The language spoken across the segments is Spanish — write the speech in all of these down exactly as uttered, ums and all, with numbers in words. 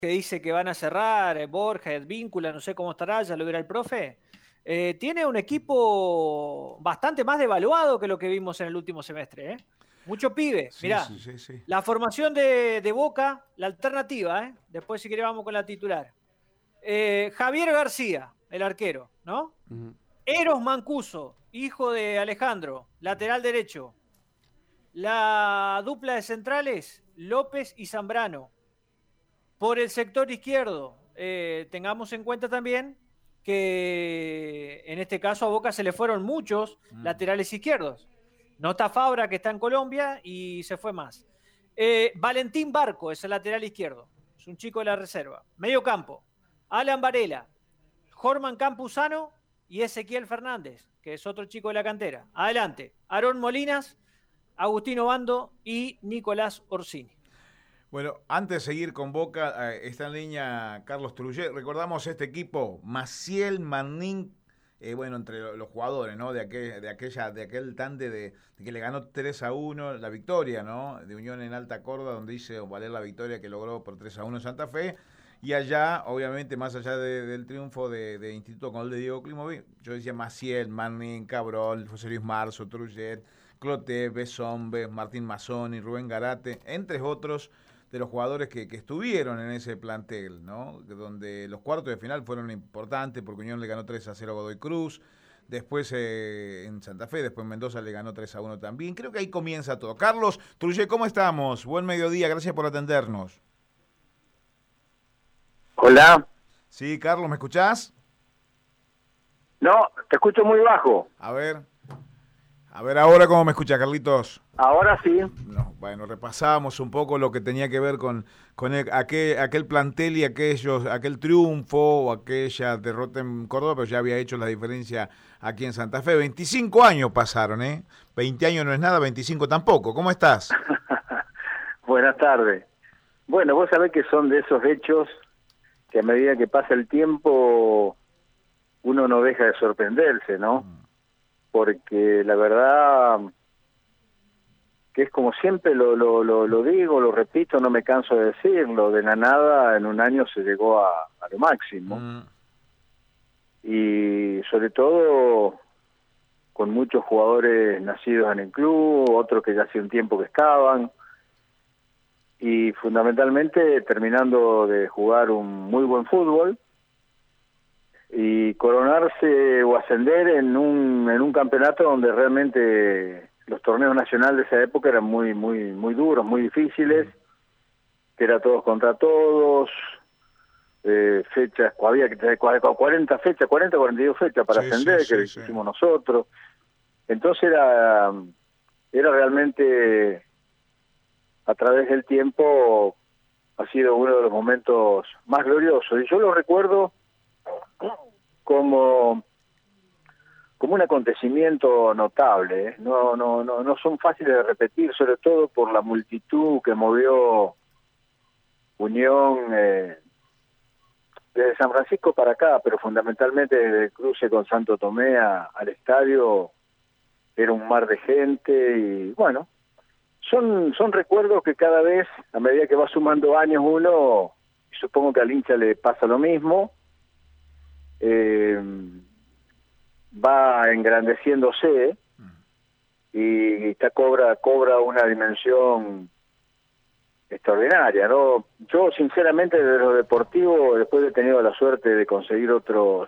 que dice que van a cerrar, eh, Borja, Advíncula, no sé cómo estará, ya lo verá el profe. Eh, tiene un equipo bastante más devaluado que lo que vimos en el último semestre, ¿eh? Mucho pibe, Sí, mirá. sí, sí, sí. La formación de, de Boca, la alternativa, ¿eh? Después si querés vamos con la titular. Eh, Javier García, el arquero, ¿no? Ujú. Eros Mancuso, hijo de Alejandro, lateral derecho. La dupla de centrales, López y Zambrano. Por el sector izquierdo, eh, tengamos en cuenta también que en este caso a Boca se le fueron muchos Mm. laterales izquierdos. No está Fabra, que está en Colombia, y se fue más. Eh, Valentín Barco es el lateral izquierdo. Es un chico de la reserva. Medio campo. Alan Varela, Jorman Campuzano y Ezequiel Fernández, que es otro chico de la cantera. Adelante. Aarón Molinas, Agustino Bando y Nicolás Orsini. Bueno, antes de seguir con Boca, eh, está en línea Carlos Trujillo. Recordamos este equipo, Maciel, Manning, eh, bueno, entre lo- los jugadores, ¿no? De aquel, de aquella, de aquel tande de, de que le ganó tres a uno la victoria, ¿no? De Unión en Alta Córdoba, donde hizo valer la victoria que logró por tres a uno en Santa Fe. Y allá, obviamente, más allá de- del triunfo de, de Instituto con el de Diego Klimovic, yo decía Maciel, Manning, Cabrol, José Luis Marzo, Trujillo, Cloté, Besombe, Martín Mazzoni, Rubén Garate, entre otros de los jugadores que, que estuvieron en ese plantel, ¿no? Donde los cuartos de final fueron importantes porque Unión le ganó tres a cero a Godoy Cruz, después eh, en Santa Fe, después en Mendoza le ganó tres a uno también. Creo que ahí comienza todo. Carlos Trujillo, ¿cómo estamos? Buen mediodía, gracias por atendernos. Hola. Sí, Carlos, ¿me escuchás? No, te escucho muy bajo. A ver, a ver ahora cómo me escucha, Carlitos. Ahora sí. No, bueno, repasamos un poco lo que tenía que ver con, con el- aquel, aquel plantel y aquellos, aquel triunfo o aquella derrota en Córdoba, pero ya había hecho la diferencia aquí en Santa Fe. veinticinco años pasaron, ¿eh? veinte años no es nada, veinticinco tampoco. ¿Cómo estás? Buenas tardes. Bueno, vos sabés que son de esos hechos que a medida que pasa el tiempo uno no deja de sorprenderse, ¿no? Porque la verdad que es como siempre lo, lo, lo, lo digo, lo repito, no me canso de decirlo, de la nada en un año se llegó a, a lo máximo. Mm. Y sobre todo con muchos jugadores nacidos en el club, otros que ya hace un tiempo que estaban, y fundamentalmente terminando de jugar un muy buen fútbol y coronarse o ascender en un en un campeonato donde realmente los torneos nacionales de esa época eran muy muy muy duros, muy difíciles, que era todos contra todos, eh, fechas, había que tener cuarenta fechas, cuarenta, cuarenta y dos fechas para Sí, sí, ascender, que sí, lo sí. hicimos nosotros. Entonces era era realmente, a través del tiempo, ha sido uno de los momentos más gloriosos. Y yo lo recuerdo como, como un acontecimiento notable, ¿eh? No, no, no, no son fáciles de repetir, sobre todo por la multitud que movió Unión eh, desde San Francisco para acá, pero fundamentalmente desde el cruce con Santo Tomé a, al estadio. Era un mar de gente y bueno, son son recuerdos que cada vez, a medida que va sumando años uno, y supongo que al hincha le pasa lo mismo, eh, va engrandeciéndose y está cobra cobra una dimensión extraordinaria, ¿no? Yo sinceramente de lo deportivo, después he tenido la suerte de conseguir otros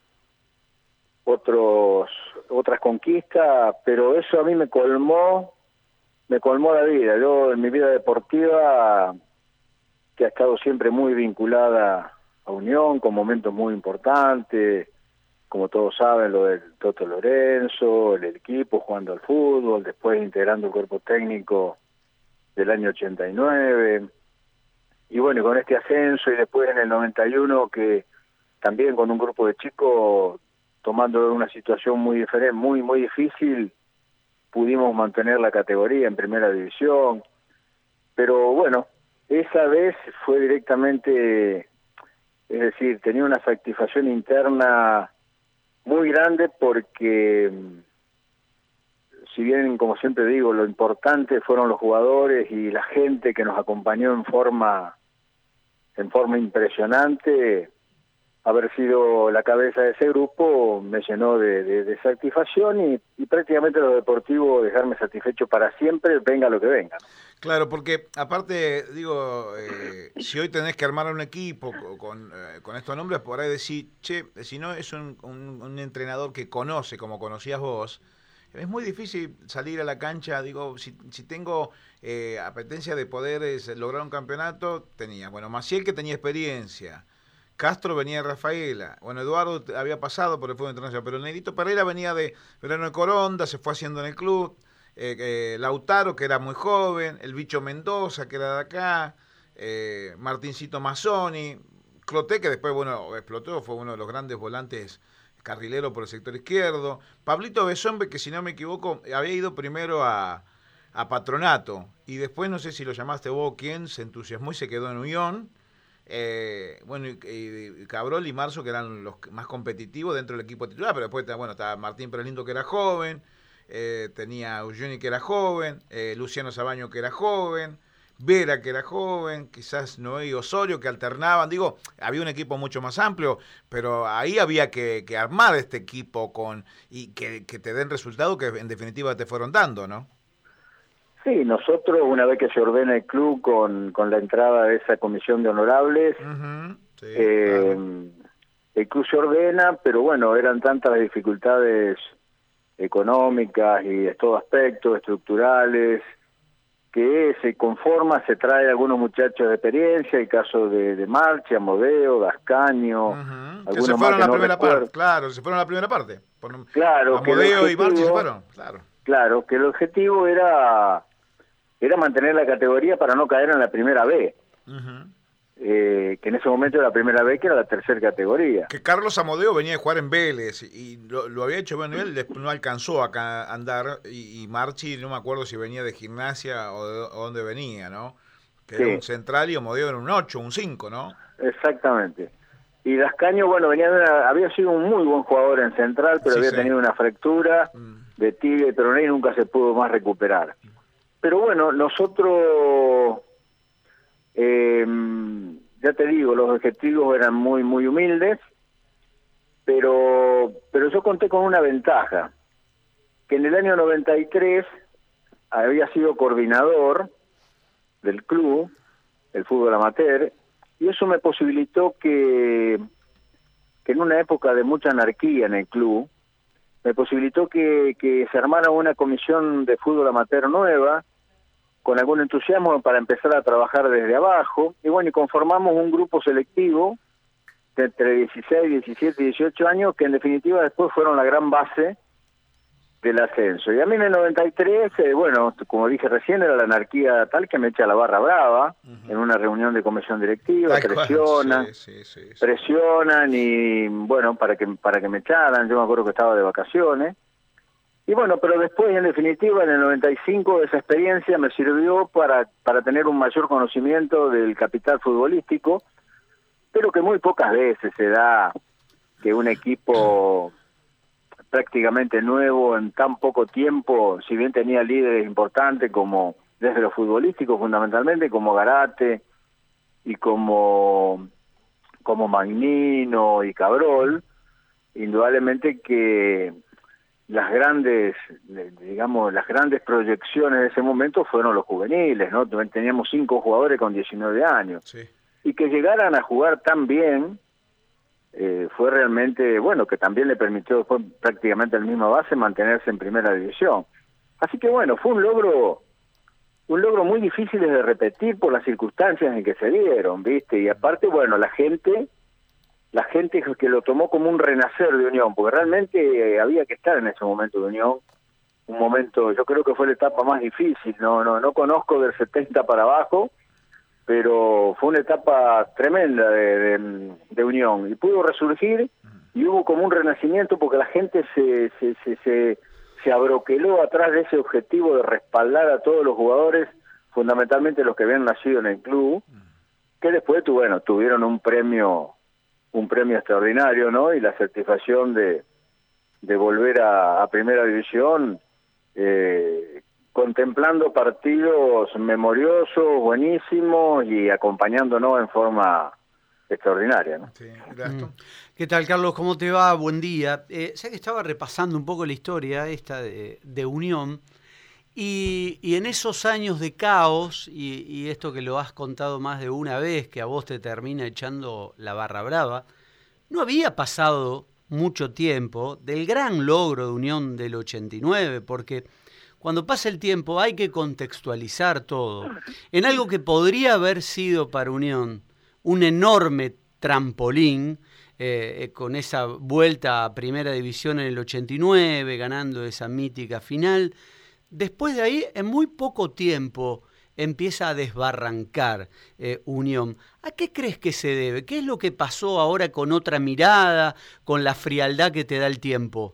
otros otras conquistas, pero eso a mí me colmó me colmó la vida. Yo en mi vida deportiva, que ha estado siempre muy vinculada a Unión, con momentos muy importantes, como todos saben, lo del Toto Lorenzo, el equipo jugando al fútbol, después integrando el cuerpo técnico del año ochenta y nueve, y bueno, con este ascenso, y después en el noventa y uno, que también con un grupo de chicos, tomando una situación muy diferente, muy, muy difícil, pudimos mantener la categoría en primera división. Pero bueno, esa vez fue directamente, es decir, tenía una satisfacción interna muy grande porque, si bien, como siempre digo, lo importante fueron los jugadores y la gente que nos acompañó en forma en forma impresionante. Haber sido la cabeza de ese grupo me llenó de, de, de satisfacción y, y prácticamente lo deportivo dejarme satisfecho para siempre, venga lo que venga. Claro, porque aparte, digo, eh, si hoy tenés que armar un equipo con, eh, con estos nombres, por ahí decir, che, si no es un, un, un entrenador que conoce como conocías vos, es muy difícil salir a la cancha. Digo, si, si tengo eh, apetencia de poder es, lograr un campeonato, tenía, bueno, Maciel que tenía experiencia, Castro venía de Rafaela, bueno, Eduardo había pasado por el fútbol internacional, pero Negrito Pereira venía de Verano de Coronda, se fue haciendo en el club, eh, eh, Lautaro, que era muy joven, el Bicho Mendoza, que era de acá, eh, Martincito Mazzoni, Cloté, que después, bueno, explotó, fue uno de los grandes volantes carrilero por el sector izquierdo, Pablito Besombe, que si no me equivoco, había ido primero a, a Patronato, y después, no sé si lo llamaste vos, quién, se entusiasmó y se quedó en Unión. Eh, bueno, y, y Cabrol y Marzo, que eran los más competitivos dentro del equipo titular, pero después, bueno, estaba Martín Prelindo, que era joven, eh, tenía Eugeni, que era joven, eh, Luciano Sabaño, que era joven, Vera, que era joven, quizás Noé y Osorio, que alternaban. Digo, había un equipo mucho más amplio, pero ahí había que, que armar este equipo con y que, que te den resultados que en definitiva te fueron dando, ¿no? Sí, nosotros, una vez que se ordena el club con, con la entrada de esa comisión de honorables, Uh-huh, sí, eh, claro. el club se ordena, pero bueno, eran tantas las dificultades económicas y de todo aspecto, estructurales, que se conforma, se trae a algunos muchachos de experiencia, el caso de, de Marchi, Amodeo, Gascaño, Uh-huh. Que algunos se más fueron que la no primera recuerdo. parte, claro, se fueron la primera parte. Por, claro, que el Amodeo y Marchi se objetivo, fueron, claro. Claro, que el objetivo era, era mantener la categoría para no caer en la primera B. Uh-huh. Eh, que en ese momento era la primera vez, que era la tercera categoría. Que Carlos Amodeo venía de jugar en Vélez y lo, lo había hecho, bueno, él después no alcanzó acá a andar, y, y Marchi, no me acuerdo si venía de Gimnasia o de o dónde venía, ¿no? Que sí. Era un central y Amodeo era un ocho, un cinco, ¿no? Exactamente. Y Dascaño, bueno, venía de una, había sido un muy buen jugador en central, pero sí, había sí. tenido una fractura mm. de tibia y peroné y nunca se pudo más recuperar. Pero bueno, nosotros... Eh, ya te digo, los objetivos eran muy muy humildes, pero pero yo conté con una ventaja, que en el año noventa y tres había sido coordinador del club, el fútbol amateur, y eso me posibilitó que, que en una época de mucha anarquía en el club, me posibilitó que, que se armara una comisión de fútbol amateur nueva, con algún entusiasmo para empezar a trabajar desde abajo, y bueno, y conformamos un grupo selectivo de entre dieciséis, diecisiete y dieciocho años, que en definitiva después fueron la gran base del ascenso. Y a mí en el noventa y tres, eh, bueno, como dije recién, era la anarquía tal que me echa la barra brava, uh-huh. en una reunión de comisión directiva, Ay, presionan, sí, sí, sí, sí. presionan y bueno, para que, para que me echaran, yo me acuerdo que estaba de vacaciones. Y bueno, pero después, en definitiva, en el noventa y cinco, esa experiencia me sirvió para, para tener un mayor conocimiento del capital futbolístico, pero que muy pocas veces se da que un equipo prácticamente nuevo en tan poco tiempo, si bien tenía líderes importantes como desde lo futbolístico fundamentalmente, como Garate y como, como Magnino y Cabrol, indudablemente que las grandes, digamos, las grandes proyecciones de ese momento fueron los juveniles, ¿no? Teníamos cinco jugadores con diecinueve años. Sí. Y que llegaran a jugar tan bien, eh, fue realmente, bueno, que también le permitió después prácticamente a la misma base mantenerse en primera división. Así que bueno, fue un logro, un logro muy difícil de repetir por las circunstancias en que se dieron, ¿viste? Y aparte, bueno, la gente... la gente que lo tomó como un renacer de Unión, porque realmente eh, había que estar en ese momento de Unión, un momento, yo creo que fue la etapa más difícil, no no no conozco del setenta para abajo, pero fue una etapa tremenda de, de, de Unión, y pudo resurgir, y hubo como un renacimiento porque la gente se, se, se, se, se abroqueló atrás de ese objetivo de respaldar a todos los jugadores, fundamentalmente los que habían nacido en el club, que después, tu, bueno, tuvieron un premio... un premio extraordinario, ¿no? Y la satisfacción de, de volver a, a Primera División eh, contemplando partidos memoriosos, buenísimos y acompañándonos en forma extraordinaria, ¿no? Sí, Gastón. ¿Qué tal, Carlos? ¿Cómo te va? Buen día. Eh, sé que estaba repasando un poco la historia esta de, de Unión y, y en esos años de caos y, y esto que lo has contado más de una vez, que a vos te termina echando la barra brava, no había pasado mucho tiempo del gran logro de Unión del ochenta y nueve, porque cuando pasa el tiempo hay que contextualizar todo en algo que podría haber sido para Unión un enorme trampolín, eh, con esa vuelta a Primera División en el ochenta y nueve, ganando esa mítica final. Después de ahí, en muy poco tiempo, empieza a desbarrancar eh, Unión. ¿A qué crees que se debe? ¿Qué es lo que pasó ahora con otra mirada, con la frialdad que te da el tiempo?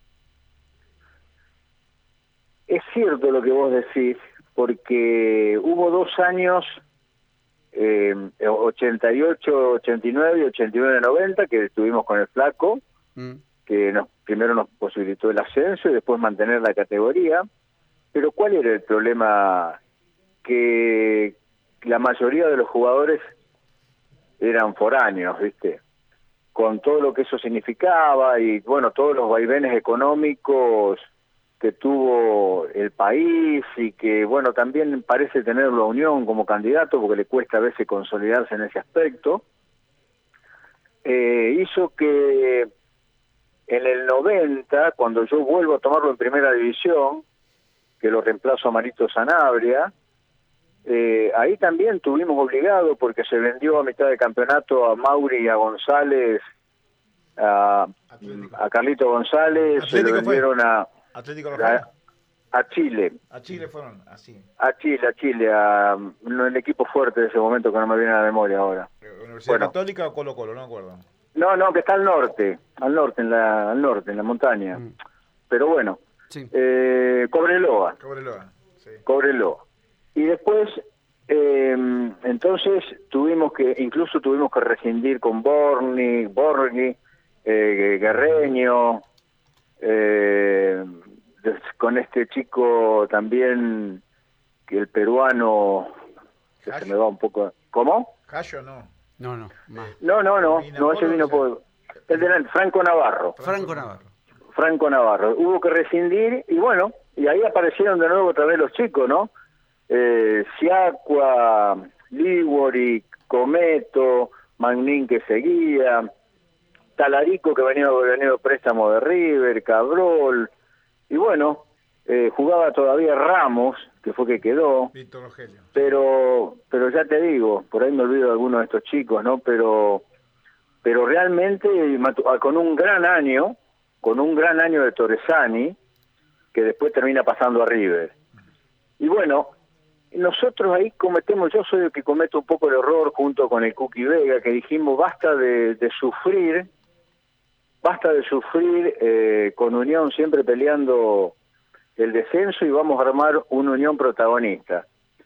Es cierto lo que vos decís, porque hubo dos años, eh, ochenta y ocho, ochenta y nueve y ochenta y nueve noventa, que estuvimos con el Flaco, mm. que nos, primero nos posibilitó el ascenso y después mantener la categoría. Pero ¿cuál era el problema? Que la mayoría de los jugadores eran foráneos, ¿viste? Con todo lo que eso significaba y, bueno, todos los vaivenes económicos que tuvo el país y que, bueno, también parece tenerlo a Unión como candidato porque le cuesta a veces consolidarse en ese aspecto, eh, hizo que en el noventa, cuando yo vuelvo a tomarlo en Primera División, que lo reemplazo a Marito Sanabria, eh, ahí también tuvimos obligado, porque se vendió a mitad de campeonato a Mauri y a González, a, a Carlito González, Atlético se lo vendieron fue. a, Atlético Rafael. a, a Chile. A Chile fueron, así. A Chile, a Chile, a no, el equipo fuerte de ese momento que no me viene a la memoria ahora. ¿Universidad bueno. Católica o Colo Colo? No me acuerdo. No, no, que está al norte, al norte, en la, al norte, en la montaña. Mm. Pero bueno. Sí. Eh, Cobreloa. Cobreloa, sí. Cobreloa. Y después, eh, entonces tuvimos que, incluso tuvimos que rescindir con Borni, Borghi, eh, Guerreño, eh, con este chico también, que el peruano, que se me va un poco. ¿Cómo? Cayo no. No, no. Más. No, no, no, no, ese vino por. El de Franco Navarro. Franco Navarro. Franco Navarro. Hubo que rescindir y bueno, y ahí aparecieron de nuevo otra vez los chicos, ¿no? Eh, Siacua, Ligori, Cometo, Magnín que seguía, Talarico que venía venido préstamo de River, Cabrol, y bueno, eh, jugaba todavía Ramos, que fue que quedó, Víctor Rogelio. pero pero ya te digo, por ahí me olvido de algunos de estos chicos, ¿no? Pero, pero realmente con un gran año, con un gran año de Torresani, que después termina pasando a River. Y bueno, nosotros ahí cometemos, yo soy el que cometo un poco el error junto con el Cookie Vega, que dijimos basta de, de sufrir, basta de sufrir eh, con Unión siempre peleando el descenso y vamos a armar una Unión protagonista.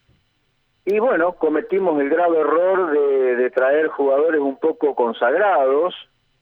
Y bueno, cometimos el grave error de, de traer jugadores un poco consagrados,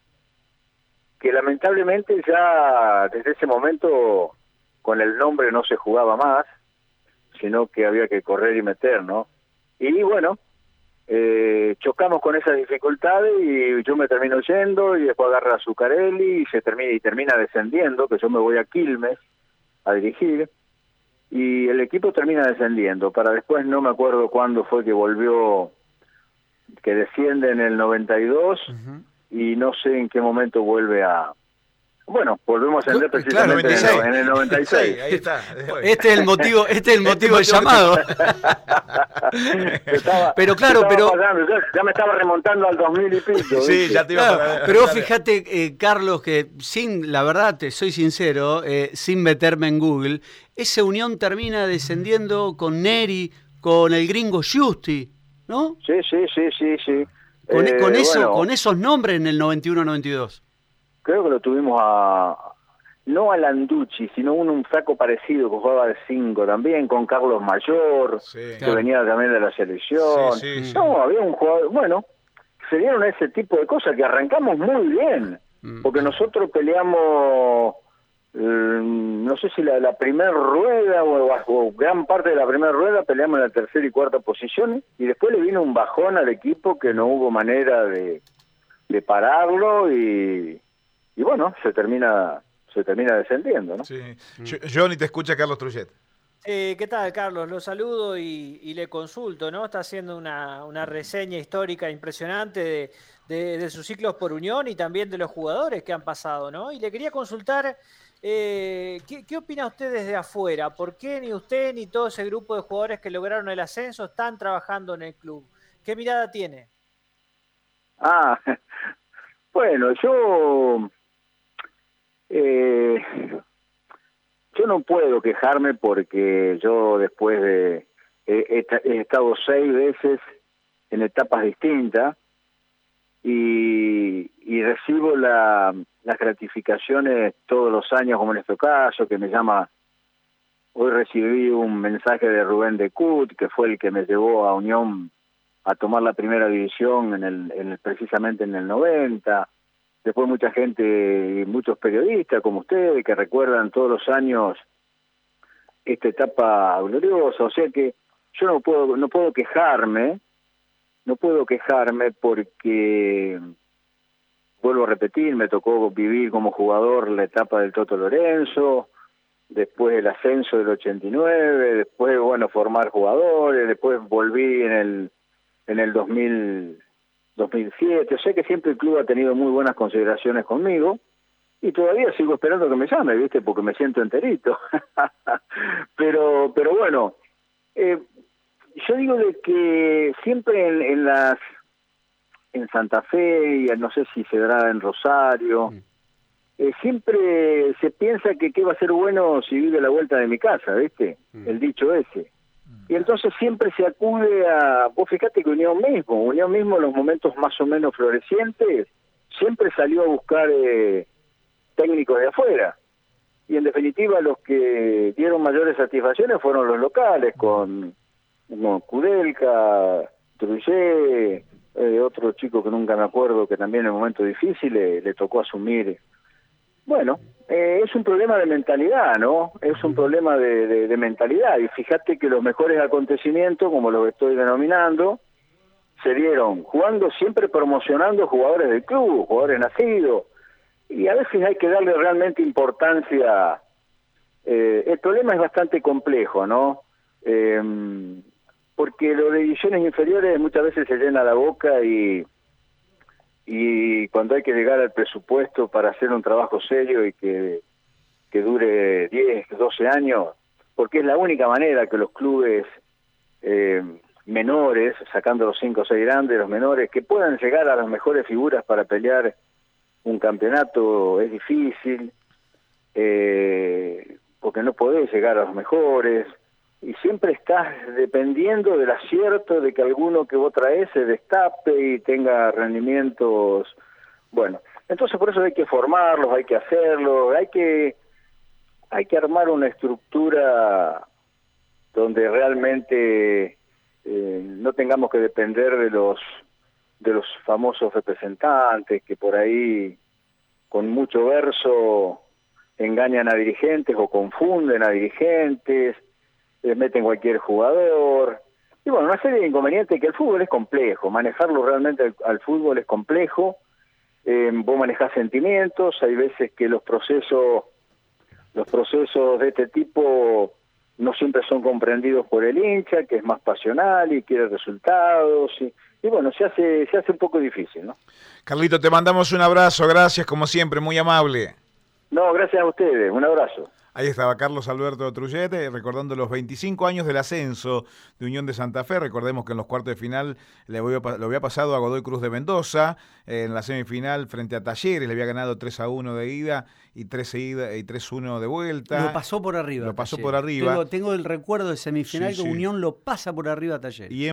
que lamentablemente ya desde ese momento con el nombre no se jugaba más, sino que había que correr y meter, ¿no? Y bueno, eh, chocamos con esas dificultades y yo me termino yendo y después agarra a Zuccarelli y se termina y termina descendiendo, que yo me voy a Quilmes a dirigir y el equipo termina descendiendo, para después no me acuerdo cuándo fue que volvió, que desciende en el noventa y dos. Uh-huh. Y no sé en qué momento vuelve a... Bueno, volvemos a ascender precisamente claro, en, el, en el noventa y seis. Sí, ahí está. Este es el motivo, este es el motivo del llamado. estaba, pero claro, pero... Pasando, ya me estaba remontando al dos mil y pico. Sí, ¿viste? Ya te iba claro, a Pero fíjate, eh, Carlos, que sin, la verdad, te soy sincero, eh, sin meterme en Google, esa Unión termina descendiendo con Neri, con el gringo Giusti, ¿no? Sí, sí, sí, sí, sí. Con, eh, con, eso, bueno, con esos nombres en el noventa y uno noventa y dos. Creo que lo tuvimos a... No a Landucci, sino un, un flaco parecido que jugaba de cinco también, con Carlos Mayor, sí, que claro. venía también de la selección. Sí, sí, no, sí. había un jugador... Bueno, se dieron ese tipo de cosas que arrancamos muy bien, mm. porque nosotros peleamos no sé si la, la primera rueda o, o gran parte de la primera rueda peleamos en la tercera y cuarta posición, y después le vino un bajón al equipo que no hubo manera de, de pararlo, y, y bueno, se termina se termina descendiendo, ¿no? Sí. Johnny, te escucha Carlos Trullet. Eh, ¿Qué tal, Carlos? Lo saludo y, y le consulto, ¿no? Está haciendo una, una reseña histórica impresionante de, de, de sus ciclos por Unión y también de los jugadores que han pasado, ¿no? Y le quería consultar, eh, ¿qué, ¿qué opina usted desde afuera? ¿Por qué ni usted ni todo ese grupo de jugadores que lograron el ascenso están trabajando en el club? ¿Qué mirada tiene? Ah, bueno, yo... Eh, yo no puedo quejarme porque yo después de... He, he estado seis veces en etapas distintas y, y recibo la, las gratificaciones todos los años, como en este caso, que me llama... Hoy recibí un mensaje de Rubén de Cut, que fue el que me llevó a Unión a tomar la primera división en el, en el, precisamente en el noventa. Después mucha gente, muchos periodistas como ustedes, que recuerdan todos los años esta etapa gloriosa. O sea que yo no puedo no puedo quejarme, no puedo quejarme porque, vuelvo a repetir, me tocó vivir como jugador la etapa del Toto Lorenzo, después el ascenso del ochenta y nueve, después, bueno, formar jugadores, después volví en el en el dos mil siete, o sea que siempre el club ha tenido muy buenas consideraciones conmigo, y todavía sigo esperando que me llame, ¿viste? Porque me siento enterito. pero pero bueno, eh, yo digo de que siempre en, en las en Santa Fe, y no sé si se dará en Rosario, eh, siempre se piensa que qué va a ser bueno si vive la vuelta de mi casa, ¿viste? El dicho ese. Y entonces siempre se acude a... Vos fíjate que Unión mismo, Unión mismo en los momentos más o menos florecientes, siempre salió a buscar eh, técnicos de afuera. Y en definitiva los que dieron mayores satisfacciones fueron los locales, con, con Kudelka, Trullet, eh, otro chico que nunca me acuerdo, que también en momentos difíciles le tocó asumir. Bueno, eh, es un problema de mentalidad, ¿no? Es un problema de, de, de mentalidad. Y fíjate que los mejores acontecimientos, como los estoy denominando, se dieron jugando, siempre promocionando jugadores del club, jugadores nacidos. Y a veces hay que darle realmente importancia. Eh, el problema es bastante complejo, ¿no? Eh, porque lo de divisiones inferiores muchas veces se llena la boca y... y cuando hay que llegar al presupuesto para hacer un trabajo serio y que, que dure diez, doce años, porque es la única manera que los clubes eh, menores, sacando los cinco o seis grandes, los menores, que puedan llegar a las mejores figuras para pelear un campeonato, es difícil, eh, porque no podés llegar a los mejores, y siempre estás dependiendo del acierto de que alguno que vos traes se destape y tenga rendimientos. Bueno, entonces por eso hay que formarlos, hay que hacerlo, hay que hay que armar una estructura donde realmente eh, no tengamos que depender de los de los famosos representantes que por ahí con mucho verso engañan a dirigentes o confunden a dirigentes, les meten cualquier jugador, y bueno, una serie de inconvenientes, que el fútbol es complejo, manejarlo realmente al, al fútbol es complejo, eh, vos manejás sentimientos, hay veces que los procesos, los procesos de este tipo no siempre son comprendidos por el hincha, que es más pasional y quiere resultados, y, y bueno, se hace, se hace un poco difícil, ¿no? Carlito, te mandamos un abrazo, gracias como siempre, muy amable. No, gracias a ustedes, un abrazo. Ahí estaba Carlos Alberto Trullet, recordando los veinticinco años del ascenso de Unión de Santa Fe. Recordemos que en los cuartos de final le había, lo había pasado a Godoy Cruz de Mendoza, en la semifinal frente a Talleres, le había ganado tres a uno de ida y tres a uno de vuelta. Lo pasó por arriba. Lo pasó Talleres. por arriba. Tengo, tengo el recuerdo de semifinal sí, que sí. Unión lo pasa por arriba a Talleres. Y